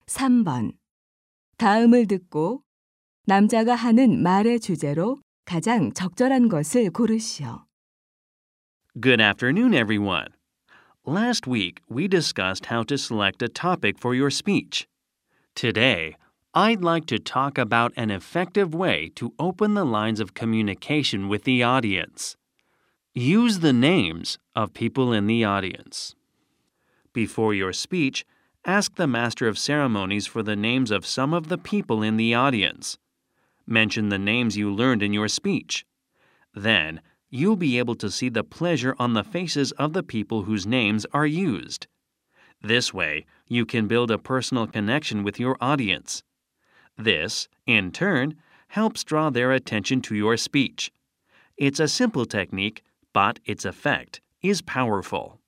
3번. 다음을 듣고 남자가 하는 말의 주제로 가장 적절한 것을 고르시오. Good afternoon, everyone. Last week, we discussed how to select a topic for your speech. Today, I'd like to talk about an effective way to open the lines of communication with the audience. Use the names of people in the audience. Before your speech, ask the Master of Ceremonies for the names of some of the people in the audience. Mention the names you learned in your speech. Then, you'll be able to see the pleasure on the faces of the people whose names are used. This way, you can build a personal connection with your audience. This, in turn, helps draw their attention to your speech. It's a simple technique, but its effect is powerful.